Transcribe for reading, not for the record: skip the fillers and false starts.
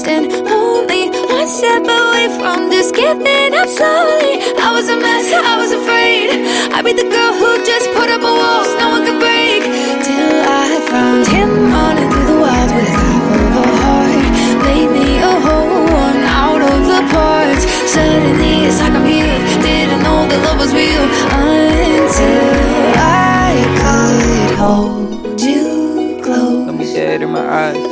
and only one step away from just giving up slowly. I was a mess, I was afraid I'd be the girl who just put up a wall no one could break. Till I found him running through the wild with half of a heart. Made me a whole one out of the parts. Suddenly it's like I'm healed. Didn't know that love was real until I could hold you close. Let me dead in my eyes.